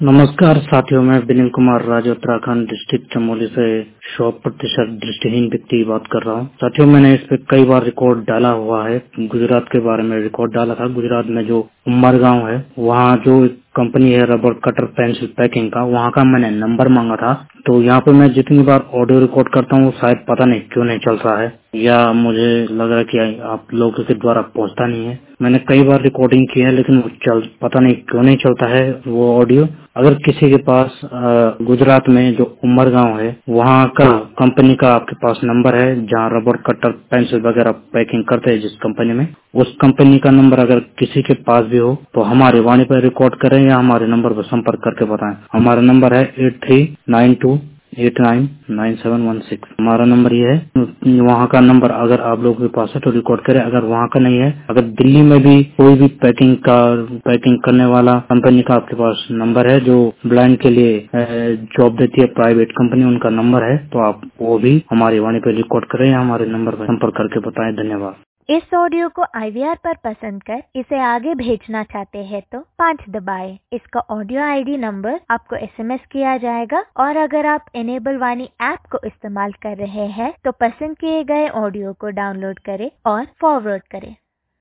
नमस्कार साथियों, मैं विनील कुमार राज उत्तराखंड डिस्ट्रिक्ट चमोली से 100% दृष्टिहीन व्यक्ति बात कर रहा हूँ। साथियों, मैंने इस पे कई बार रिकॉर्ड डाला हुआ है। गुजरात के बारे में रिकॉर्ड डाला था। गुजरात में जो उमरगांव है, वहाँ जो एक कंपनी है रबर कटर पेंसिल पैकिंग का, वहाँ का मैंने नंबर मांगा था। तो यहाँ पे मैं जितनी बार ऑडियो रिकॉर्ड करता हूँ शायद पता नहीं क्यों नहीं चल रहा है, या मुझे लग रहा है कि आप लोगों के द्वारा पहुँचता नहीं है। मैंने कई बार रिकॉर्डिंग की है लेकिन वो पता नहीं क्यों नहीं चलता है वो ऑडियो। अगर किसी के पास गुजरात में जो उमरगांव है वहाँ का कंपनी का आपके पास नंबर है जहाँ रबर कटर पेंसिल वगैरह पैकिंग करते हैं जिस कंपनी में, उस कंपनी का नंबर अगर किसी के पास भी हो तो हमारे वाणी पर रिकॉर्ड करें या हमारे नंबर पर संपर्क करके बताएं। हमारा नंबर है 8392899716। हमारा नंबर ये है। वहाँ का नंबर अगर आप लोगों के पास है तो रिकॉर्ड करें। अगर वहाँ का नहीं है, अगर दिल्ली में भी कोई भी पैकिंग करने वाला कंपनी का आपके पास नंबर है जो ब्लाइंड के लिए जॉब देती है, प्राइवेट कंपनी, उनका नंबर है, तो आप वो भी हमारी वाणी पे रिकॉर्ड करें या हमारे नंबर पर संपर्क करके बताएं। धन्यवाद। इस ऑडियो को IVR पर पसंद कर इसे आगे भेजना चाहते हैं तो 5 दबाएं। इसका ऑडियो ID नंबर आपको SMS किया जाएगा। और अगर आप इनेबल वाणी ऐप को इस्तेमाल कर रहे हैं तो पसंद किए गए ऑडियो को डाउनलोड करें और फॉरवर्ड करें।